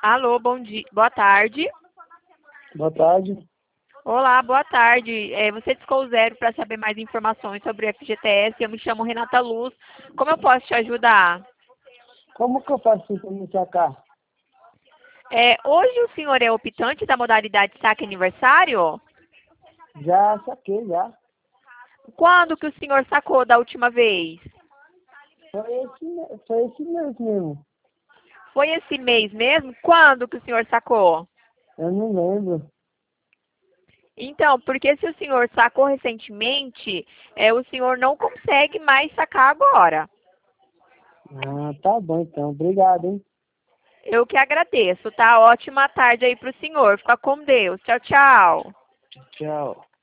Alô, bom dia, boa tarde. Boa tarde. Olá, boa tarde. Você discou o zero para saber mais informações sobre o FGTS. Eu me chamo Renata Luz. Como eu posso te ajudar? Como que eu faço para me sacar? Hoje o senhor é optante da modalidade saque aniversário? Já saquei, já. Quando que o senhor sacou da última vez? Foi esse mês mesmo. Foi esse mês mesmo? Quando que o senhor sacou? Eu não lembro. Então, porque se o senhor sacou recentemente, o senhor não consegue mais sacar agora. Ah, tá bom então. Obrigado, hein? Eu que agradeço, tá? Ótima tarde aí pro senhor. Fica com Deus. Tchau, tchau. Tchau.